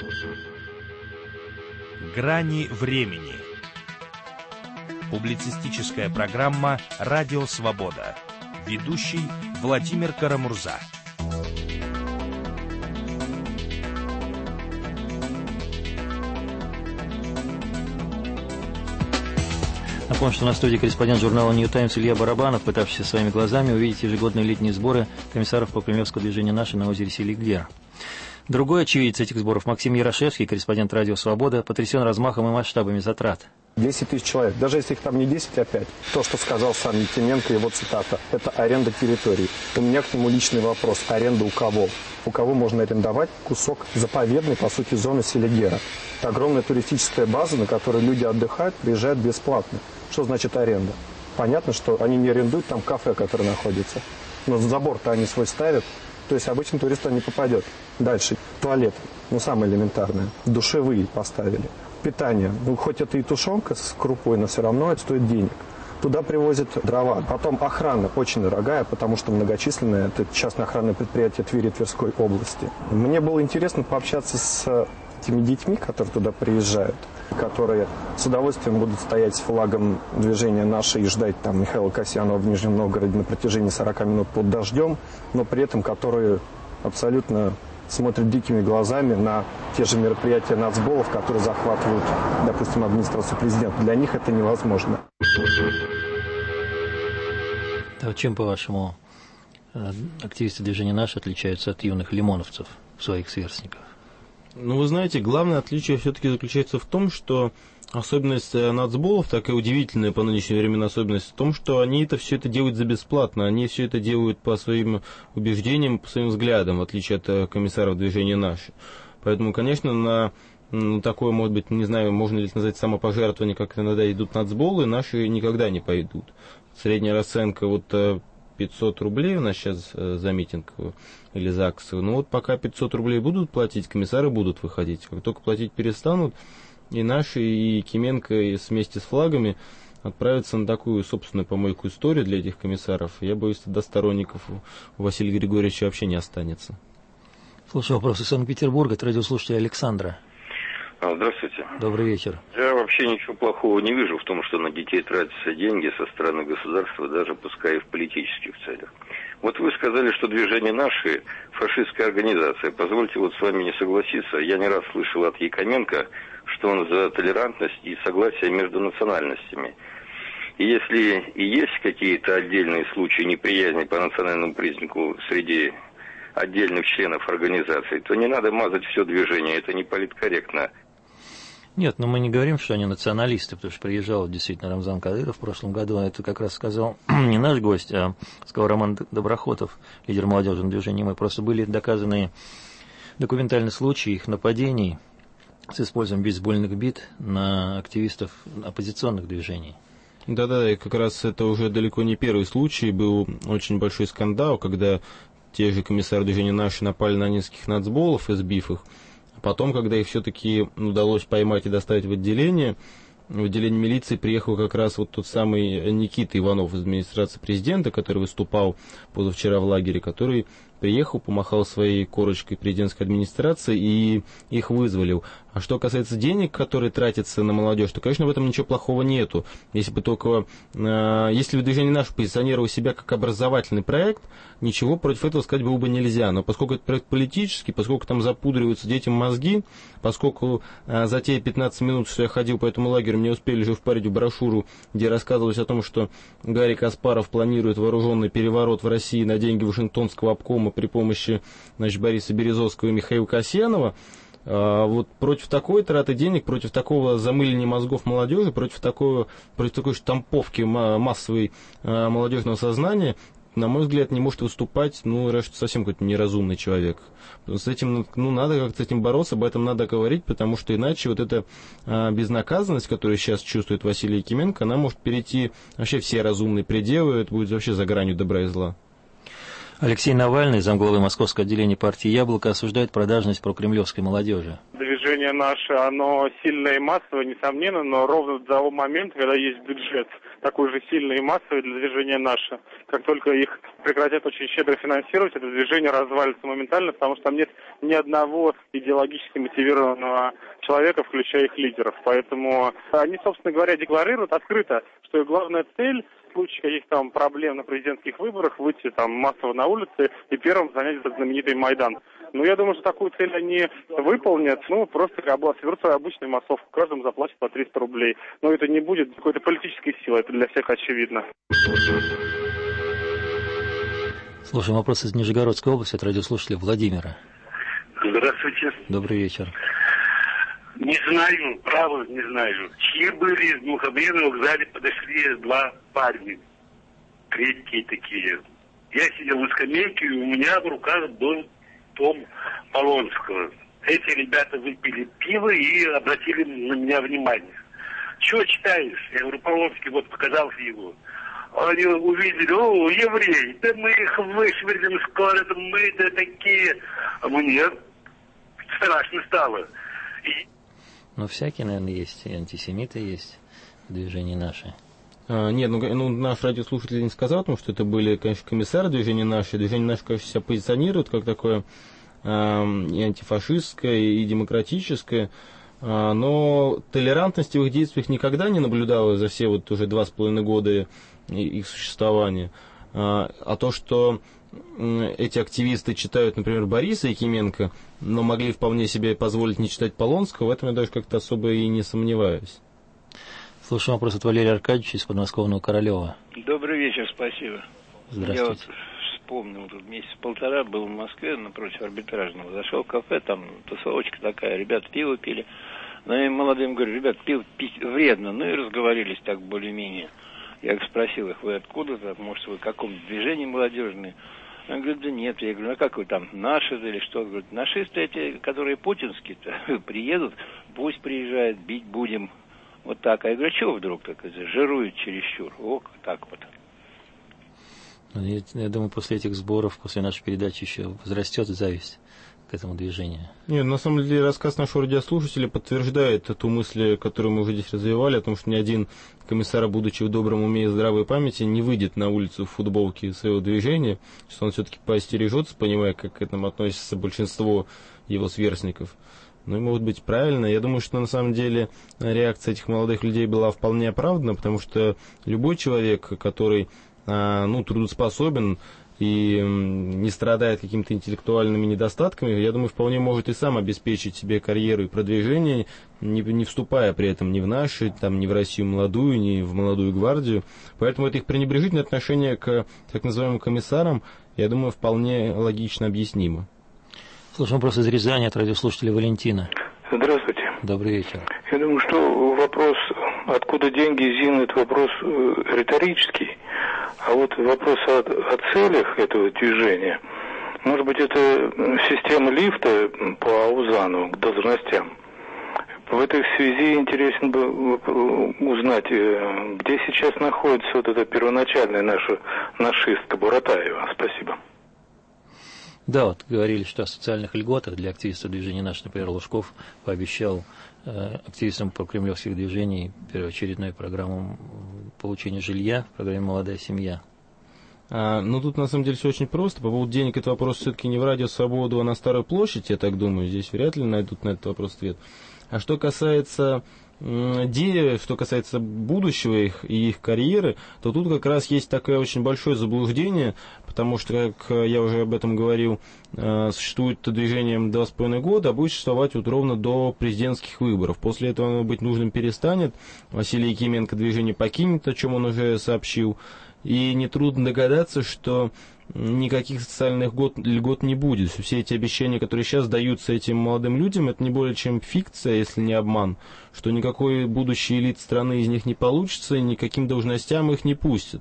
Грани времени. Публицистическая программа «Радио Свобода». Ведущий Владимир Карамурза. Напомню, что на студии корреспондент журнала «Нью Таймс» Илья Барабанов, пытавшийся своими глазами увидеть ежегодные летние сборы комиссаров по Кремлевского движения «Наши» на озере Селигер. Другой очевидец этих сборов, Максим Ярошевский, корреспондент «Радио Свобода», потрясен размахом и масштабами затрат. десять тысяч человек. Даже если их там не десять, а пять. То, что сказал сам Якименко, его цитата, это аренда территорий. У меня к нему личный вопрос. Аренда у кого? У кого можно арендовать кусок заповедной, по сути, зоны Селигера? Это огромная туристическая база, на которой люди отдыхают, приезжают бесплатно. Что значит аренда? Понятно, что они не арендуют там кафе, которое находится. Но забор-то они свой ставят. То есть обычный турист туда не попадет. Дальше. Туалет. Ну, самое элементарное. Душевые поставили. Питание. Ну, хоть это и тушенка с крупой, но все равно это стоит денег. Туда привозят дрова. Потом охрана очень дорогая, потому что многочисленная. Это частное охранное предприятие Твери и Тверской области. Мне было интересно пообщаться с этими детьми, которые туда приезжают, которые с удовольствием будут стоять с флагом движения «Наши» и ждать там Михаила Касьянова в Нижнем Новгороде на протяжении сорока минут под дождем, но при этом которые абсолютно смотрят дикими глазами на те же мероприятия нацболов, которые захватывают, допустим, администрацию президента. Для них это невозможно. А чем, по-вашему, активисты движения «Наши» отличаются от юных лимоновцев, своих сверстников? Ну, вы знаете, главное отличие все-таки заключается в том, что особенность нацболов, такая удивительная по нынешним временам особенность, в том, что они это все это делают за бесплатно, они все это делают по своим убеждениям, по своим взглядам, в отличие от комиссаров движения «Наши». Поэтому, конечно, на ну, такое, может быть, не знаю, можно ли это назвать самопожертвование, как иногда идут нацболы, «Наши» никогда не пойдут. Средняя расценка вот пятьсот рублей у нас сейчас за митинг или за акцию. Ну вот пока пятьсот рублей будут платить, комиссары будут выходить. Как только платить перестанут, и «Наши», и Якименко и вместе с флагами отправятся на такую собственную помойку историю для этих комиссаров. Я боюсь, что до сторонников у Василия Григорьевича вообще не останется. Слушаю вопрос из Санкт-Петербурга от радиослушателя Александра. Здравствуйте. Добрый вечер. Я вообще ничего плохого не вижу в том, что на детей тратятся деньги со стороны государства, даже пускай и в политических целях. Вот вы сказали, что движение «Наши» фашистская организация. Позвольте вот с вами не согласиться. Я не раз слышал от Якименко, что он за толерантность и согласие между национальностями. И если и есть какие-то отдельные случаи неприязни по национальному признаку среди отдельных членов организации, то не надо мазать все движение, это не политкорректно. Нет, но мы не говорим, что они националисты, потому что приезжал действительно Рамзан Кадыров в прошлом году, а это как раз сказал не наш гость, а сказал Роман Доброхотов, лидер молодежного движения «Мы». Просто были доказаны документальные случаи их нападений с использованием бейсбольных бит на активистов оппозиционных движений. Да-да, и как раз это уже далеко не первый случай, был очень большой скандал, когда те же комиссары движения «Наши» напали на нескольких нацболов, избив их. Потом, когда их все-таки удалось поймать и доставить в отделение, в отделение милиции приехал как раз вот тот самый Никита Иванов из администрации президента, который выступал позавчера в лагере, который приехал, помахал своей корочкой президентской администрации и их вызволил. А что касается денег, которые тратятся на молодежь, то, конечно, в этом ничего плохого нету. Если бы только, э, если бы движение «Наше» позиционировало себя как образовательный проект, ничего против этого сказать было бы нельзя. Но поскольку это проект политический, поскольку там запудриваются детям мозги, поскольку э, за те пятнадцать минут, что я ходил по этому лагерю, мне успели же впарить брошюру, где рассказывалось о том, что Гарри Каспаров планирует вооруженный переворот в России на деньги Вашингтонского обкома при помощи, значит, Бориса Березовского и Михаила Касьянова. А вот против такой траты денег, против такого замыления мозгов молодежи, против такой, против такой штамповки массовой а, молодежного сознания на мой взгляд, не может выступать, ну, раз что совсем какой-то неразумный человек. С этим, ну, надо как-то с этим бороться, об этом надо говорить, потому что иначе вот эта а, безнаказанность, которую сейчас чувствует Василий Якименко, она может перейти вообще все разумные пределы, это будет вообще за гранью добра и зла. Алексей Навальный, замглавы Московского отделения партии «Яблоко», осуждает продажность прокремлевской молодежи. Движение наше, оно сильное и массовое, несомненно, но ровно до того момента, когда есть бюджет такой же сильный и массовый для движения наше, как только их прекратят очень щедро финансировать, это движение развалится моментально, потому что там нет ни одного идеологически мотивированного человека, включая их лидеров. Поэтому они, собственно говоря, декларируют открыто, что их главная цель — в случае каких-то там проблем на президентских выборах выйти там массово на улицы и первым занять этот знаменитый Майдан. Ну, я думаю, что такую цель они выполнят, ну, просто соберут свою обычную массовку, каждому заплатят по триста рублей. Но это не будет какой-то политической силой, это для всех очевидно. Слушаем вопрос из Нижегородской области от радиослушателя Владимира. Здравствуйте. Добрый вечер. Не знаю, право не знаю. Чьи были в Мухомлином вокзале, подошли два парня. Крепкие такие. Я сидел на скамейке, и у меня в руках был том Полонского. Эти ребята выпили пиво и обратили на меня внимание. Чего читаешь? Я говорю, Полонский, вот показался его. Они увидели, о, евреи, да мы их вышвырнем скоро, да мы да такие. А мне страшно стало. И... Ну, всякие, наверное, есть, и антисемиты есть в движении «Наши». А, нет, ну, ну наш радиослушатель не сказал, потому что это были, конечно, комиссары движения «Наши». Движение «Наши», конечно, себя позиционирует как такое а, и антифашистское, и демократическое, а, но толерантности в их действиях никогда не наблюдалось за все вот уже два с половиной года их существования. А, а то, что эти активисты читают, например, Бориса Якименко, но могли вполне себе позволить не читать Полонского, в этом я даже как-то особо и не сомневаюсь. Слушаем вопрос от Валерия Аркадьевича из подмосковного Королева. Добрый вечер, спасибо. Здравствуйте. Я вот вспомнил, тут месяц-полтора был в Москве напротив Арбитражного. Зашел в кафе, там тусовочка такая, ребята пиво пили. Ну и молодым говорю, ребят, пиво пить вредно. Ну и разговорились так более-менее. Я спросил их, вы откуда-то, может, вы в каком движении молодежные? Он говорит, да нет. Я говорю, а как вы там, наши или что? Он говорит, нашисты эти, которые путинские-то, приедут, пусть приезжают, бить будем. Вот так. А я говорю, чего вдруг так? Жируют чересчур. О, так вот. Я, я думаю, после этих сборов, после нашей передачи еще возрастет зависть к этому движению. Нет, на самом деле рассказ нашего радиослушателя подтверждает эту мысль, которую мы уже здесь развивали, о том, что ни один комиссар, будучи в добром уме и здравой памяти, не выйдет на улицу в футболке своего движения, что он все-таки поостережется, понимая, как к этому относится большинство его сверстников. Ну и может быть правильно. Я думаю, что на самом деле реакция этих молодых людей была вполне оправдана, потому что любой человек, который ну, трудоспособен и не страдает какими-то интеллектуальными недостатками, я думаю, вполне может и сам обеспечить себе карьеру и продвижение, не, не вступая при этом ни в наши, там, ни в Россию молодую, ни в молодую гвардию. Поэтому это их пренебрежительное отношение к так называемым комиссарам, я думаю, вполне логично объяснимо. Слушаем вопрос из Рязани от радиослушателя Валентина. Здравствуйте. Добрый вечер. Я думаю, что вопрос, откуда деньги, Зин, это вопрос риторический. А вот вопрос о, о целях этого движения, может быть, это система лифта по Аузану к должностям. В этой связи интересно бы узнать, где сейчас находится вот эта первоначальная наша нашистка Буратаева. Спасибо. Да, вот говорили, что о социальных льготах для активистов движения «Наш», например, Лужков пообещал э, активистам прокремлевских движений первоочередную программу получения жилья в программе «Молодая семья». А, ну, тут на самом деле все очень просто. По поводу денег это вопрос все-таки не в Радио Свободу, а на Старой площади, я так думаю. Здесь вряд ли найдут на этот вопрос ответ. А что касается идеи, что касается будущего их и их карьеры, то тут как раз есть такое очень большое заблуждение, потому что, как я уже об этом говорил, существует движение два с половиной года, а будет существовать вот ровно до президентских выборов. После этого оно быть нужным перестанет. Василий Якименко движение покинет, о чем он уже сообщил. И нетрудно догадаться, что никаких социальных льгот, льгот не будет. Все эти обещания, которые сейчас даются этим молодым людям, это не более чем фикция, если не обман, что никакой будущий элит страны из них не получится, и никаким должностям их не пустят.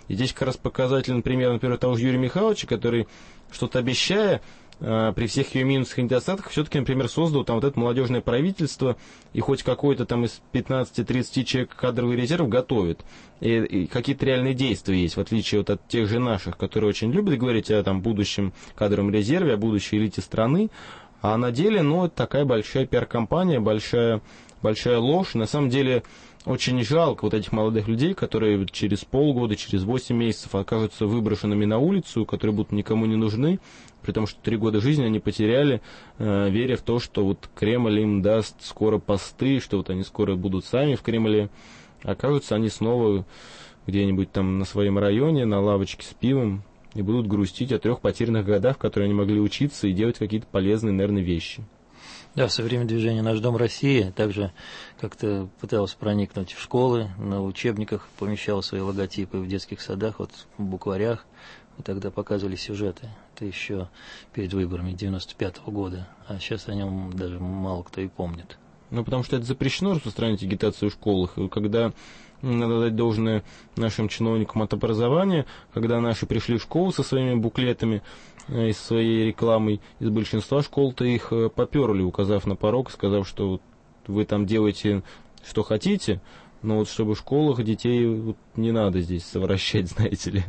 И здесь как раз показательный пример, например, того же Юрия Михайловича, который, что-то обещая, при всех ее минусах и недостатках, все-таки, например, создал там вот это молодежное правительство, и хоть какой-то там из пятнадцати-тридцати человек кадровый резерв готовит. И, и какие-то реальные действия есть, в отличие вот от тех же наших, которые очень любят говорить о там, будущем кадровом резерве, о будущей элите страны. А на деле, ну, это такая большая пиар-компания, большая, большая ложь. На самом деле, очень жалко вот этих молодых людей, которые через полгода, через восемь месяцев окажутся выброшенными на улицу, которые будут никому не нужны, при том, что три года жизни они потеряли, э, веря в то, что вот Кремль им даст скоро посты, что вот они скоро будут сами в Кремле. Окажутся они снова где-нибудь там на своем районе, на лавочке с пивом, и будут грустить о трех потерянных годах, в которые они могли учиться и делать какие-то полезные, наверное, вещи. Да, в свое время движение «Наш дом России» также как-то пыталось проникнуть в школы, на учебниках помещало свои логотипы, в детских садах, вот в букварях. И тогда показывали сюжеты. Это еще перед выборами девяносто пятого года. А сейчас о нем даже мало кто и помнит. Ну, потому что это запрещено распространять агитацию в школах. И когда, надо дать должное нашим чиновникам от образования, когда наши пришли в школу со своими буклетами и своей рекламой, из большинства школ-то их поперли, указав на порог, сказав, что вот вы там делаете, что хотите, но вот чтобы в школах детей вот не надо здесь совращать, знаете ли.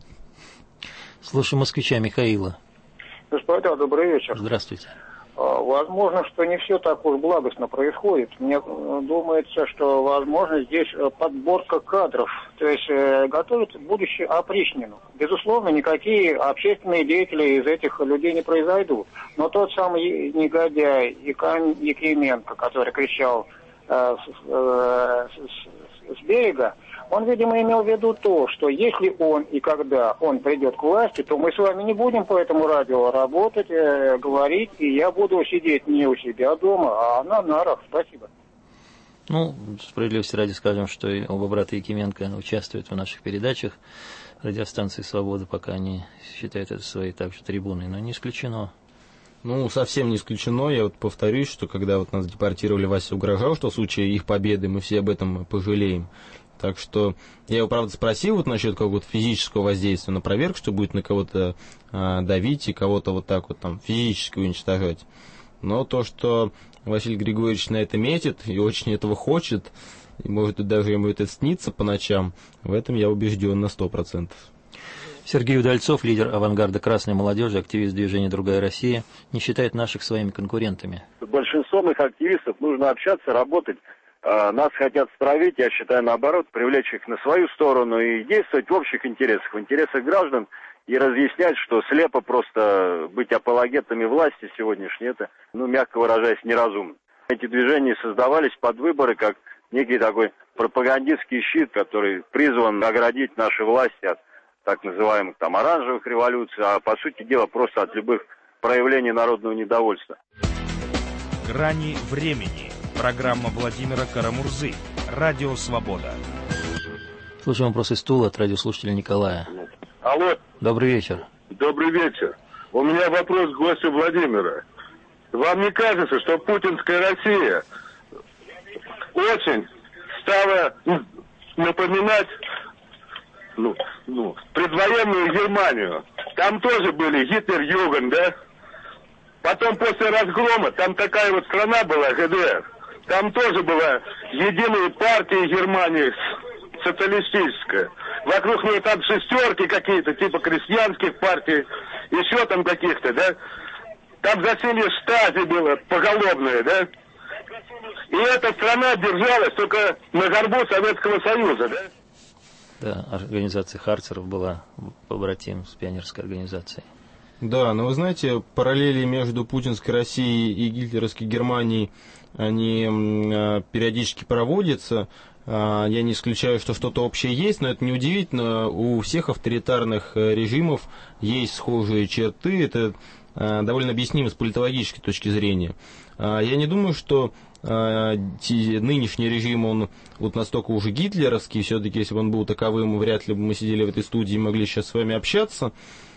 Слушаю москвича Михаила. Господа, добрый вечер. Здравствуйте. Возможно, что не все так уж благостно происходит. Мне думается, что, возможно, здесь подборка кадров. То есть э, готовят будущее опричнину. Безусловно, никакие общественные деятели из этих людей не произойдут. Но тот самый негодяй Якименко, который кричал э, с, э, с, с берега, он, видимо, имел в виду то, что если он и когда он придет к власти, то мы с вами не будем по этому радио работать, э, говорить, и я буду сидеть не у себя дома, а на нарах. Спасибо. Ну, справедливости ради скажем, что и оба брата Якименко участвуют в наших передачах радиостанции «Свобода», пока они считают это своей также трибуной, но не исключено. Ну, совсем не исключено. Я вот повторюсь, что когда вот нас депортировали, Вася угрожал, что в случае их победы мы все об этом пожалеем. Так что я его, правда, спросил вот насчет какого-то физического воздействия на проверку, что будет на кого-то а, давить и кого-то вот так вот там физически уничтожать. Но то, что Василий Григорьевич на это метит и очень этого хочет, и может даже ему это снится по ночам, в этом я убежден на сто процентов. Сергей Удальцов, лидер авангарда красной молодежи, активист движения «Другая Россия», не считает наших своими конкурентами. С большинством их активистов нужно общаться, работать. Нас хотят стравить, я считаю, наоборот, привлечь их на свою сторону и действовать в общих интересах, в интересах граждан, и разъяснять, что слепо просто быть апологетами власти сегодняшней, это, ну, мягко выражаясь, неразумно. Эти движения создавались под выборы как некий такой пропагандистский щит, который призван оградить наши власти от так называемых там оранжевых революций, а по сути дела просто от любых проявлений народного недовольства. Грани времени. Программа Владимира Карамурзы. Радио «Свобода». Слушаем вопрос из Тула от радиослушателя Николая. Алло. Добрый вечер. Добрый вечер. У меня вопрос к гостю Владимира. Вам не кажется, что путинская Россия очень стала напоминать ну, ну, предвоенную Германию? Там тоже были Гитлер-Юген, да? Потом после разгрома, там такая вот страна была, ГДР. Там тоже была единая партия Германии, социалистическая. Вокруг нее там шестерки какие-то, типа крестьянских партий, еще там каких-то, да? Там засилье штази было поголовное, да? И эта страна держалась только на горбу Советского Союза, да? Да, организация Харцеров была побратим с пионерской организацией. Да, но вы знаете, параллели между путинской Россией и гитлеровской Германией, они э, периодически проводятся. Э, я не исключаю, что что-то общее есть, но это неудивительно. У всех авторитарных режимов есть схожие черты. Это э, довольно объяснимо с политологической точки зрения. Э, я не думаю, что э, нынешний режим, он вот настолько уже гитлеровский. Все-таки, если бы он был таковым, вряд ли бы мы сидели в этой студии и могли сейчас с вами общаться.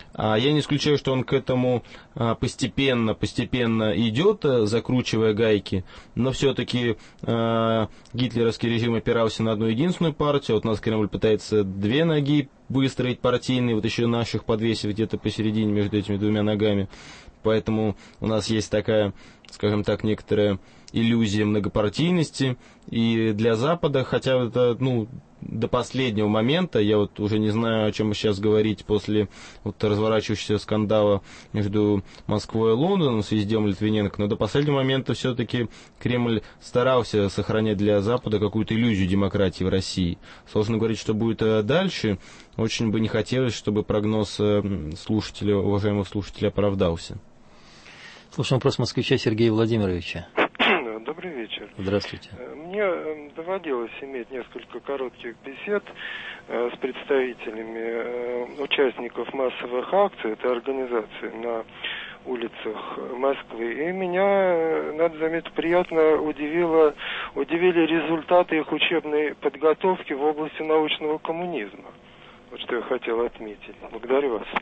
А я не исключаю, что он к этому постепенно, постепенно идет, закручивая гайки, но все-таки гитлеровский режим опирался на одну единственную партию, вот у нас Кремль пытается две ноги выстроить партийные, вот еще наших подвесив где-то посередине между этими двумя ногами. Поэтому у нас есть такая, скажем так, некоторая иллюзия многопартийности. И для Запада, хотя это, ну, до последнего момента, я вот уже не знаю, о чем сейчас говорить после вот разворачивающегося скандала между Москвой и Лондоном с визитом Литвиненко, но до последнего момента все-таки Кремль старался сохранять для Запада какую-то иллюзию демократии в России. Сложно говорить, что будет дальше. Очень бы не хотелось, чтобы прогноз слушателя, уважаемого слушателя оправдался. Слушаем вопрос москвича Сергея Владимировича. Добрый вечер. Здравствуйте. Мне доводилось иметь несколько коротких бесед с представителями участников массовых акций этой организации на улицах Москвы. И меня, надо заметить, приятно удивило, удивили результаты их учебной подготовки в области научного коммунизма. Вот что я хотел отметить. Благодарю вас.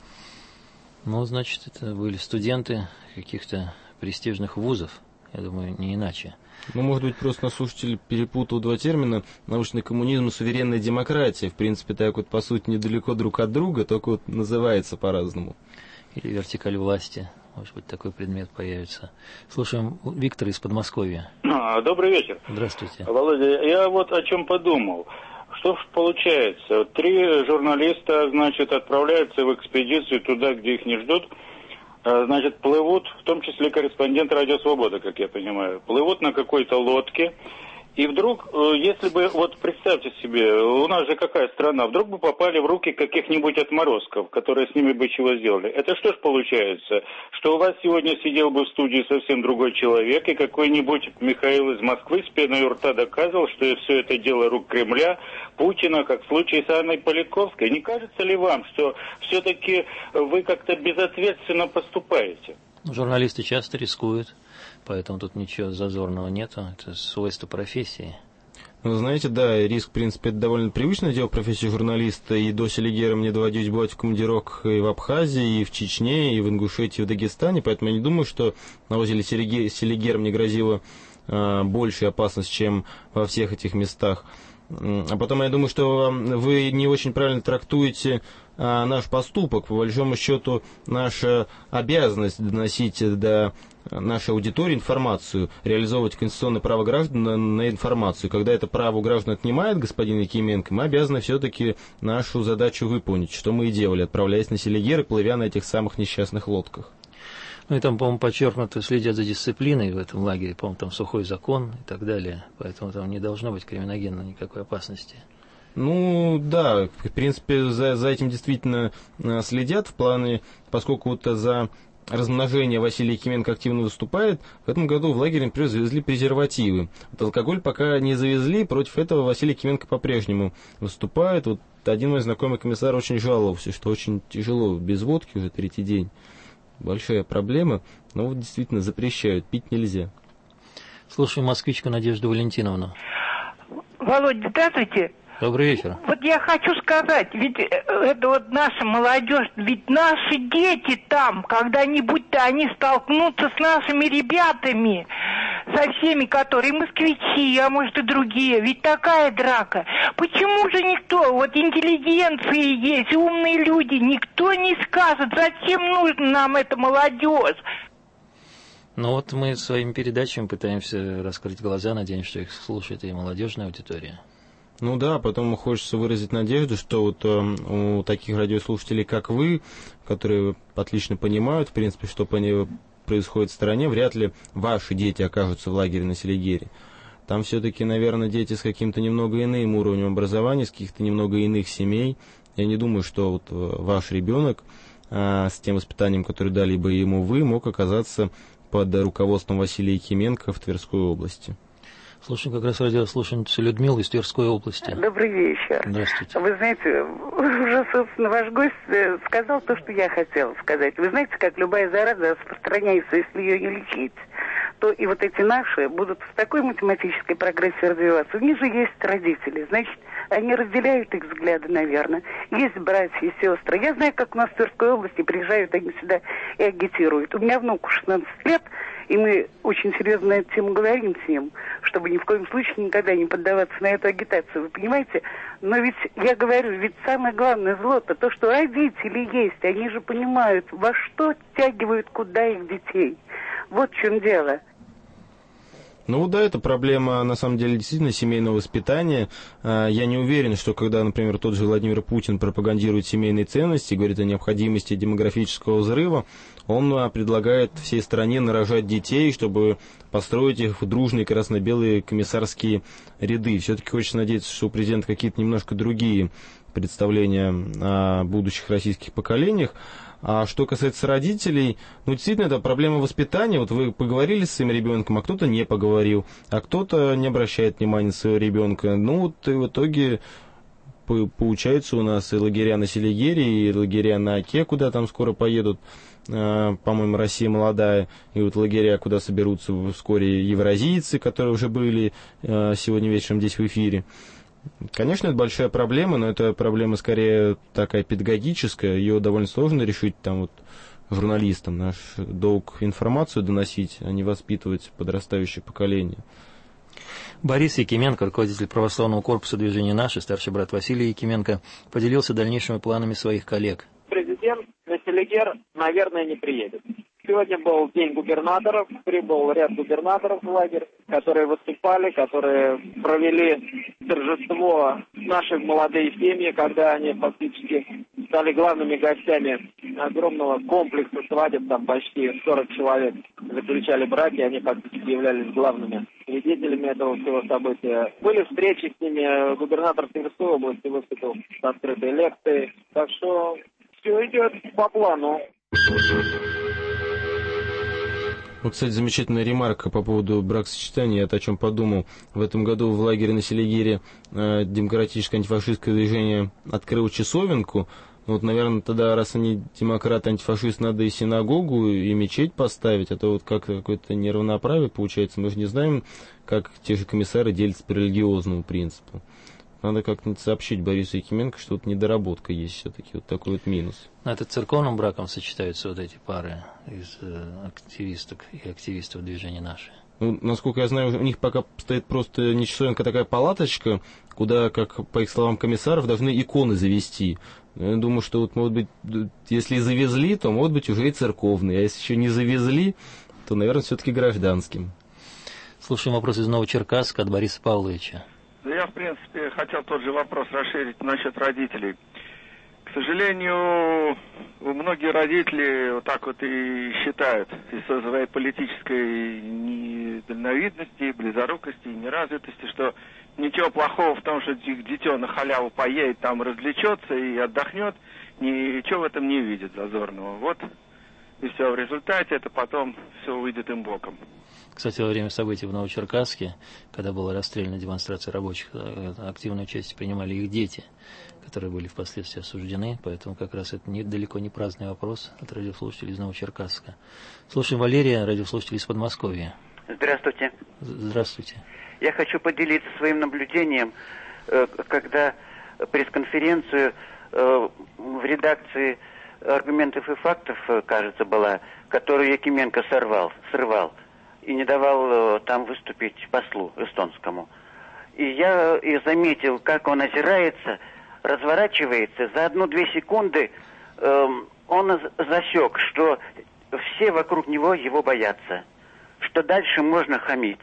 Ну, значит, это были студенты каких-то престижных вузов. Я думаю, не иначе. Ну, может быть, просто наш слушатель перепутал два термина: научный коммунизм и суверенная демократия. В принципе, так вот, по сути, недалеко друг от друга, только вот называется по-разному. Или вертикаль власти. Может быть, такой предмет появится. Слушаем Виктора из Подмосковья. А, добрый вечер. Здравствуйте. Володя, я вот о чем подумал. Что ж получается? Три журналиста, значит, отправляются в экспедицию туда, где их не ждут. Значит, плывут, в том числе корреспондент «Радио Свобода», как я понимаю, плывут на какой-то лодке. И вдруг, если бы, вот представьте себе, у нас же какая страна, вдруг бы попали в руки каких-нибудь отморозков, которые с ними бы чего сделали. Это что ж получается? Что у вас сегодня сидел бы в студии совсем другой человек, и какой-нибудь Михаил из Москвы с пеной у рта доказывал, что все это дело рук Кремля, Путина, как в случае с Анной Политковской. Не кажется ли вам, что все-таки вы как-то безответственно поступаете? Журналисты часто рискуют. Поэтому тут ничего зазорного нету, это свойство профессии. Ну, знаете, да, риск, в принципе, это довольно привычное дело профессии журналиста, и до Селигера мне доводилось бывать в командировках и в Абхазии, и в Чечне, и в Ингушетии, и в Дагестане, поэтому я не думаю, что на озере Селигер мне грозила а, большая опасность, чем во всех этих местах. А потом я думаю, что вы не очень правильно трактуете а, наш поступок. По большому счету, наша обязанность доносить до нашей аудитории информацию, реализовывать конституционное право граждан на, на информацию. Когда это право у граждан отнимает господин Якименко, мы обязаны все-таки нашу задачу выполнить, что мы и делали, отправляясь на Селигер и плывя на этих самых несчастных лодках. Ну и там, по-моему, подчеркнуто, следят за дисциплиной в этом лагере, по-моему, там сухой закон и так далее, поэтому там не должно быть криминогенно никакой опасности. Ну, да, в принципе, за, за этим действительно следят в плане, поскольку вот за размножение Василий Якименко активно выступает, в этом году в лагере, например, завезли презервативы. Вот алкоголь пока не завезли, против этого Василий Якименко по-прежнему выступает. Вот один мой знакомый комиссар очень жаловался, что очень тяжело без водки уже третий день. Большая проблема, но вот действительно запрещают, пить нельзя. Слушаем москвичку Надежду Валентиновну. Володя, здравствуйте. Добрый вечер. Вот я хочу сказать, ведь это вот наша молодежь, ведь наши дети там, когда-нибудь-то они столкнутся с нашими ребятами, со всеми, которые москвичи, а может и другие. Ведь такая драка. Почему же никто, вот интеллигенции есть, умные люди, никто не скажет, зачем нужна нам эта молодежь? Ну вот мы своими передачами пытаемся раскрыть глаза, надеемся, что их слушает и молодежная аудитория. Ну да, потом хочется выразить надежду, что вот э, у таких радиослушателей, как вы, которые отлично понимают, в принципе, что происходит в стране, вряд ли ваши дети окажутся в лагере на Селигере. Там все-таки, наверное, дети с каким-то немного иным уровнем образования, с каких-то немного иных семей. Я не думаю, что вот ваш ребенок э, с тем воспитанием, которое дали бы ему вы, мог оказаться под руководством Василия Якименко в Тверской области. Слушаем как раз радиослушательницу Людмилу из Тверской области. Добрый вечер. Здравствуйте. Вы знаете, уже, собственно, ваш гость сказал то, что я хотела сказать. Вы знаете, как любая зараза распространяется, если ее не лечить, что и вот эти наши будут в такой математической прогрессии развиваться. У них же есть родители, значит, они разделяют их взгляды, наверное. Есть братья и сестры. Я знаю, как у нас в Тверской области приезжают они сюда и агитируют. У меня внуку шестнадцать лет, и мы очень серьезно на эту тему говорим с ним, чтобы ни в коем случае никогда не поддаваться на эту агитацию. Вы понимаете? Но ведь, я говорю, ведь самое главное зло-то то, что родители есть. Они же понимают, во что втягивают куда их детей. Вот в чем дело. Ну да, это проблема, на самом деле, действительно семейного воспитания. Я не уверен, что когда, например, тот же Владимир Путин пропагандирует семейные ценности, говорит о необходимости демографического взрыва, он предлагает всей стране нарожать детей, чтобы построить их в дружные красно-белые комиссарские ряды. Все-таки хочется надеяться, что у президента какие-то немножко другие представления о будущих российских поколениях. А что касается родителей, ну, действительно, это проблема воспитания. Вот вы поговорили с своим ребенком, а кто-то не поговорил, а кто-то не обращает внимания на своего ребенка. Ну, вот и в итоге получается у нас и лагеря на Селигере, и лагеря на Оке, куда там скоро поедут, по-моему, Россия молодая, и вот лагеря, куда соберутся вскоре евразийцы, которые уже были сегодня вечером здесь в эфире. Конечно, это большая проблема, но это проблема скорее такая педагогическая, ее довольно сложно решить там вот журналистам. Наш долг информацию доносить, а не воспитывать подрастающее поколение. Борис Якименко, руководитель православного корпуса движения «Наши», старший брат Василий Якименко, поделился дальнейшими планами своих коллег. Президент на Селигер, наверное, не приедет. Сегодня был день губернаторов, прибыл ряд губернаторов в лагерь, которые выступали, которые провели торжество наших молодые семьи, когда они фактически стали главными гостями огромного комплекса свадеб, там почти сорок человек заключали браки, они фактически являлись главными свидетелями этого всего события. Были встречи с ними, губернатор Тверской области выступил с открытой лекцией, так что все идет по плану. Вот, кстати, замечательная ремарка по поводу бракосочетания. Я о чем подумал. В этом году в лагере на Селигере э, демократическое антифашистское движение открыло часовенку. Вот, наверное, тогда, раз они демократы, антифашист, надо и синагогу, и мечеть поставить, а то вот как-то какое-то неравноправие получается. Мы же не знаем, как те же комиссары делятся по религиозному принципу. Надо как-нибудь сообщить Борису Якименко, что вот недоработка есть все-таки, вот такой вот минус. Но это церковным браком сочетаются вот эти пары из э, активисток и активистов движения «Наши». Ну, насколько я знаю, у них пока стоит просто не часовенка, а такая палаточка, куда, как по их словам комиссаров, должны иконы завести. Я думаю, что вот, может быть, если завезли, то, может быть, уже и церковные, а если еще не завезли, то, наверное, все-таки гражданским. Слушаем вопрос из Новочеркасска от Бориса Павловича. Я, в принципе, хотел тот же вопрос расширить насчет родителей. К сожалению, многие родители вот так вот и считают из-за своей политической недальновидности, близорукости, неразвитости, что ничего плохого в том, что их дитё на халяву поедет, там развлечется и отдохнет, ничего в этом не видят зазорного. Вот и все. В результате это потом все выйдет им боком. Кстати, во время событий в Новочеркасске, когда была расстреляна демонстрация рабочих, активную часть принимали их дети, которые были впоследствии осуждены, поэтому как раз это не, далеко не праздный вопрос от радиослушателей из Новочеркасска. Слушаем Валерия, радиослушатель из Подмосковья. Здравствуйте. Здравствуйте. Я хочу поделиться своим наблюдением, когда пресс-конференцию в редакции «Аргументов и фактов», кажется, была, которую Якименко сорвал, срывал. И не давал э, там выступить послу эстонскому. И я и заметил, как он озирается, разворачивается. За одну-две секунды э, он засек, что все вокруг него его боятся, что дальше можно хамить.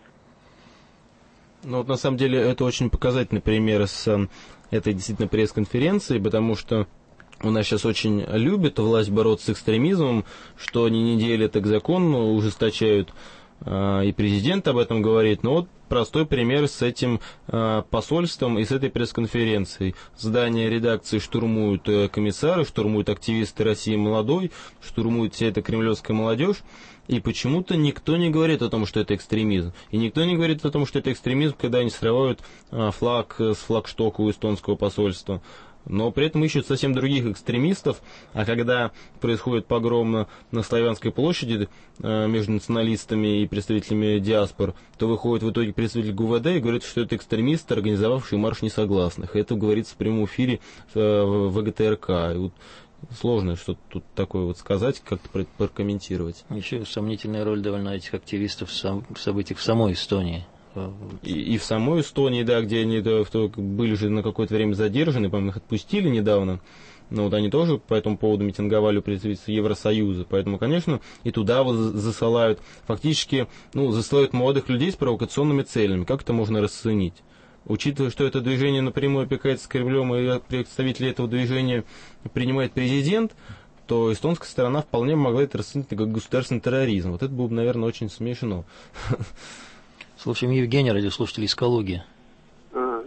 Ну вот на самом деле это очень показательный пример с э, этой действительно пресс-конференцией, потому что у нас сейчас очень любят власть бороться с экстремизмом, что они не делят, так закон ужесточают, и президент об этом говорит. Но вот простой пример с этим посольством и с этой пресс-конференцией. Здание редакции штурмуют комиссары, штурмуют активисты России молодой, штурмует вся эта кремлевская молодежь. И почему-то никто не говорит о том, что это экстремизм. И никто не говорит о том, что это экстремизм, когда они срывают флаг с флагштока у эстонского посольства. но при этом ищут совсем других экстремистов, а когда происходит погром на, на Славянской площади э, между националистами и представителями диаспор, то выходит в итоге представитель ГУВД и говорит, что это экстремисты, организовавшие марш несогласных. Это говорится в прямом эфире э, в ВГТРК. И вот сложно что-то тут такое вот сказать, как-то прокомментировать. Еще сомнительная роль довольно этих активистов в событиях в самой Эстонии. И, и в самой Эстонии, да, где они да, были же на какое-то время задержаны, по-моему, их отпустили недавно. Но вот они тоже по этому поводу митинговали у представителей Евросоюза. Поэтому, конечно, и туда вот засылают. Фактически, ну, засылают молодых людей с провокационными целями. Как это можно расценить? Учитывая, что это движение напрямую опекается Кремлем, и представители этого движения принимает президент, то эстонская сторона вполне могла это расценить как государственный терроризм. Вот это было бы, наверное, очень смешно. Слушаем Евгения, радиослушатель из Калуги. А,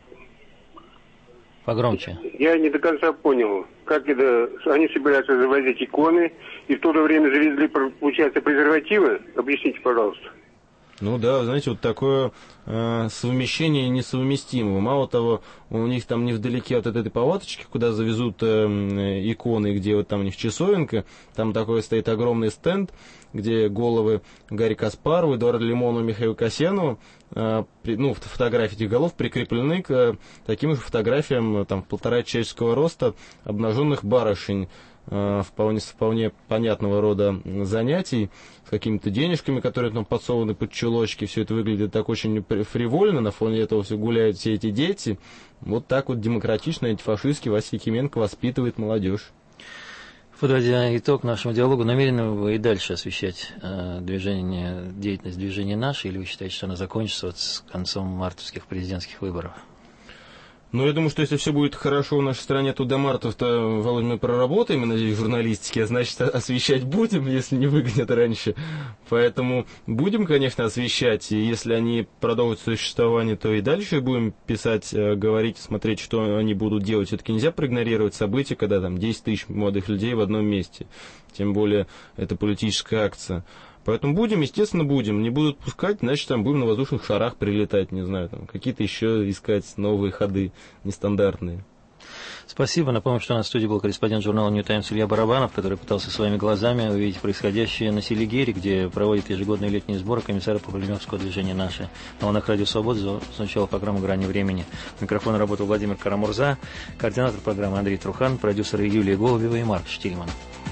Погромче. Я не до конца понял, как это... Они собираются завозить иконы, и в то же время завезли, получается, презервативы. Объясните, пожалуйста. Ну да, знаете, вот такое э, совмещение несовместимого. Мало того, у них там невдалеке от этой палаточки, куда завезут э, иконы, где вот там у них часовенка, там такой стоит огромный стенд, где головы Гарри Каспарова, Эдуарда Лимонова, Михаила Касьянова, э, при, ну, фотографии этих голов прикреплены к э, таким же фотографиям там, в полтора человеческого роста обнаженных барышень. Вполне, вполне понятного рода занятий, с какими-то денежками, которые там подсованы под чулочки. Все это выглядит так очень фривольно, на фоне этого все гуляют все эти дети. Вот так вот демократично, антифашистски Вася Якименко воспитывает молодежь. Подводя итог нашему диалогу, намерены вы и дальше освещать э, движение, деятельность движения «Наши», или вы считаете, что она закончится вот с концом мартовских президентских выборов? Ну, я думаю, что если все будет хорошо в нашей стране, то до мартов-то, Володь, мы проработаем, я надеюсь, в журналистике, а значит, освещать будем, если не выгонят раньше. Поэтому будем, конечно, освещать, и если они продолжат существование, то и дальше будем писать, говорить, смотреть, что они будут делать. Все-таки нельзя проигнорировать события, когда там десять тысяч молодых людей в одном месте. Тем более, это политическая акция. Поэтому будем, естественно, будем. Не будут пускать, значит, там будем на воздушных шарах прилетать, не знаю, там какие-то еще искать новые ходы нестандартные. Спасибо. Напомню, что у нас в студии был корреспондент журнала New Times Илья Барабанов, который пытался своими глазами увидеть происходящее на Селигере, где проводят ежегодные летние сборы комиссара по кремлевского движения «Наши». На волнах Радио Свобода звучала программа «Грани времени». У микрофона работал Владимир Карамурза, координатор программы Андрей Трухан, продюсеры Юлия Голубева и Марк Штильман.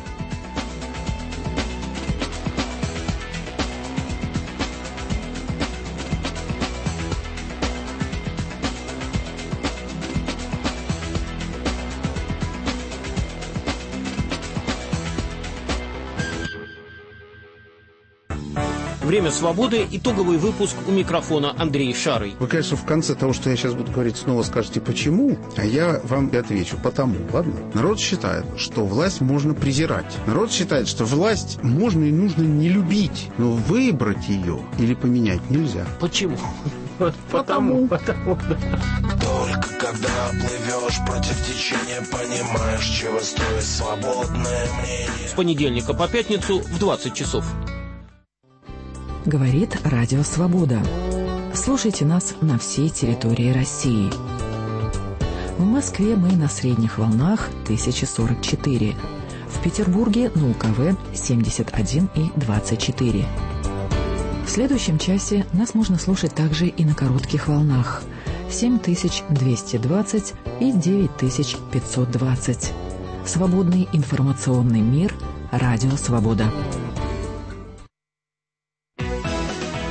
Время свободы. Итоговый выпуск, у микрофона Андрей Шарый. Вы, конечно, в конце того, что я сейчас буду говорить, снова скажете «почему?», а я вам и отвечу «потому». Ладно? Народ считает, что власть можно презирать. Народ считает, что власть можно и нужно не любить, но выбрать ее или поменять нельзя. Почему? Потому. Потому, да. Только когда плывешь против течения, понимаешь, чего стоит свободное мнение. С понедельника по пятницу в двадцать часов. Говорит Радио Свобода. Слушайте нас на всей территории России. В Москве мы на средних волнах тысяча сорок четыре. В Петербурге на УКВ семьдесят один и двадцать четыре. В следующем часе нас можно слушать также и на коротких волнах семь тысяч двести двадцать и девять тысяч пятьсот двадцать. Свободный информационный мир. Радио Свобода.